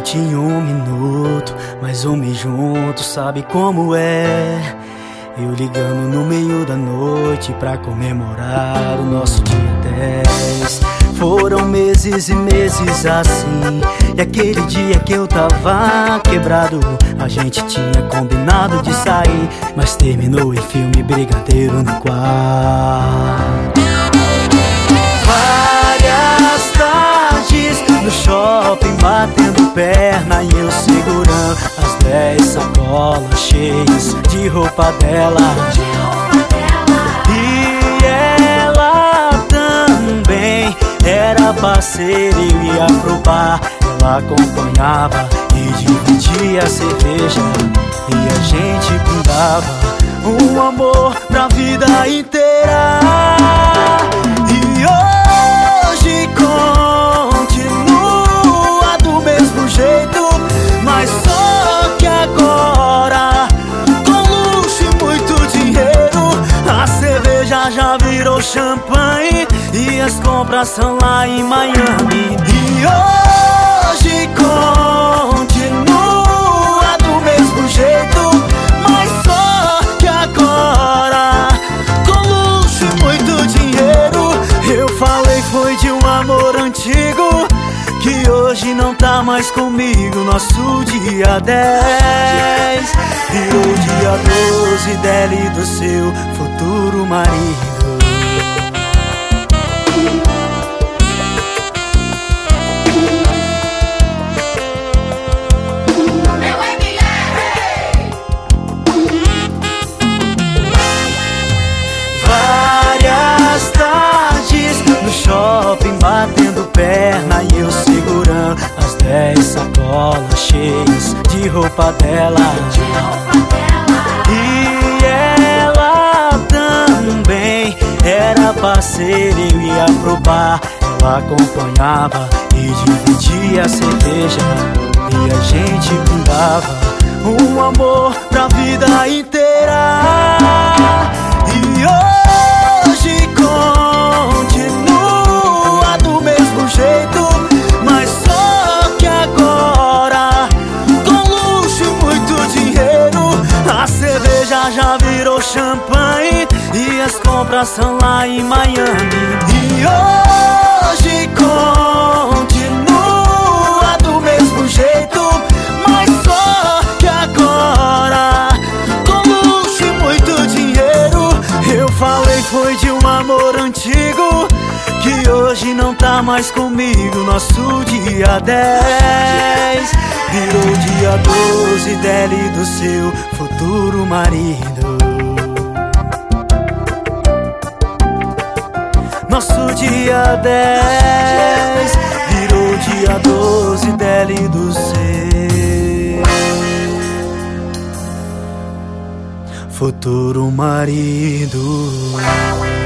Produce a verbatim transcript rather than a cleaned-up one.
noite em um minuto, mas um mês junto, sabe como é? Eu ligando no meio da noite pra comemorar o nosso dia dez. Foram meses e meses assim, e aquele dia que eu tava quebrado, a gente tinha combinado de sair, mas terminou em filme Brigadeiro no quarto. Várias tardes no shopping batendo perna e eu segurando as dez sacolas cheias de roupa dela. E ela também era parceira, eu ia pro bar, ela acompanhava e dividia a cerveja, e a gente brindava um amor pra vida inteira. E hoje continua do mesmo jeito, mas só que agora com luxo e muito dinheiro. A cerveja já virou champanhe e as compras são lá em Miami. E hoje continua do mesmo jeito, mas só que agora com luxo e muito dinheiro. Eu falei foi de um amor antigo que hoje não tá mais comigo. Nosso dia dez virou dia doze dele do seu futuro marido. Várias tardes no shopping batendo perna e eu segurando as dez sacolas cheias de roupa dela. E ela também era parceira, eu ia pro bar, ela acompanhava e dividia a cerveja, e a gente brindava um amor pra vida inteira. E hoje continua do mesmo jeito, mas só que agora com luxo e muito dinheiro. A cerveja já virou champanhe e as compras são lá em Miami. E hoje continua do mesmo jeito, mas só que agora com luxo e muito dinheiro. Eu falei foi de um amor antigo que hoje não tá mais comigo. Nosso dia dez virou dia doze dele do seu futuro marido. Nosso dia dez virou dia doze dele do seu futuro marido.